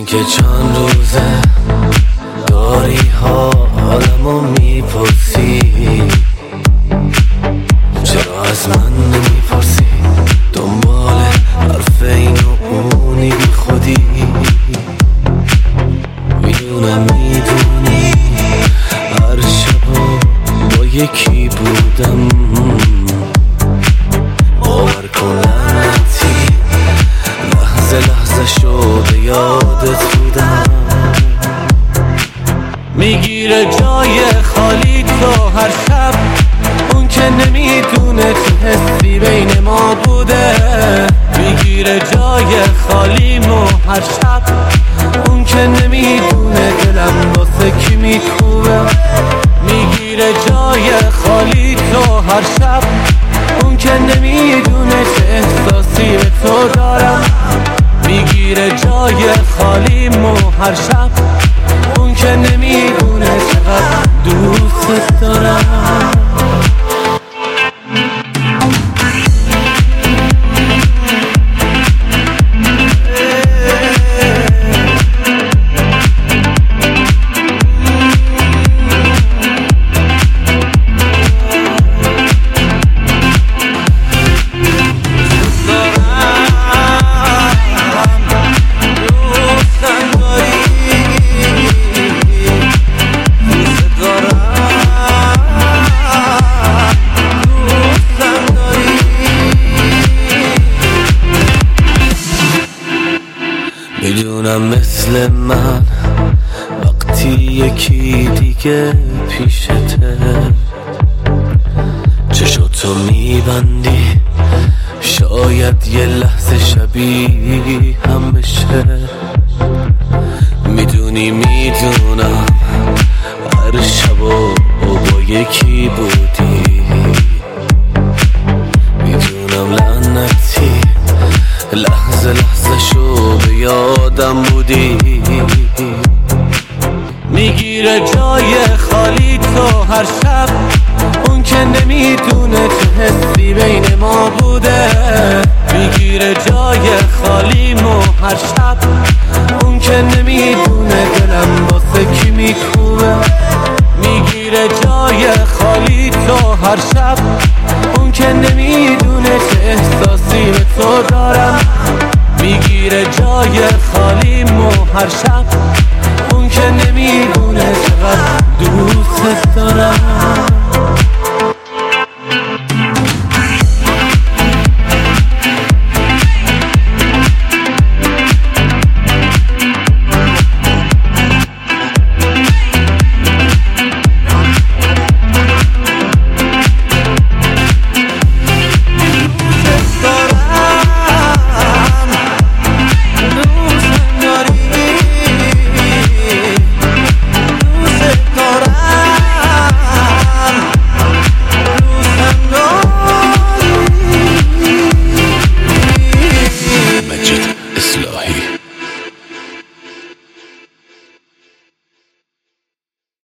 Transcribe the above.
که چند روزه داری حالمو میپرسی، چرا از من نمیپرسی؟ دنبال حرف این و اونی بی خودی. میدونی هر شب با یکی بودم، باور کن لعنتی لحظه لحظه شده یادت بودم. میگیره جای خالی تو هر شب، اون که نمیدونه چه حسی بین ما بوده. میگیره جای خالیمو هر شب، اون که نمیدونه دلم واسه کی میکوبه. میگیره جای خالی تو هر شب، اون که نمیدونه چه احساسی به تو دارم. میگیره جای خالیمو هر شب، اون که نمیدونه چقدر دوست دارم. میدونم مثل من وقتی یکی دیگه پیشته، چشاتو میبندی شاید یه لحظه شبیه هم بشه. میدونم هر شب با یکی بودی. میدونم لعنتی لحظه لحظه شو به یادم بودی. میگیره جای خالی تو هر شب، اون که نمیدونه چه حسی بین ما بوده. میگیره جای خالیمو هر شب، اون که نمیدونه دلم واسه کی میکوبه. میگیره جای خالی تو هر شب، اون که نمیدونه چه احساسی به تو دارم. میگیره جای خالیمو هر شب،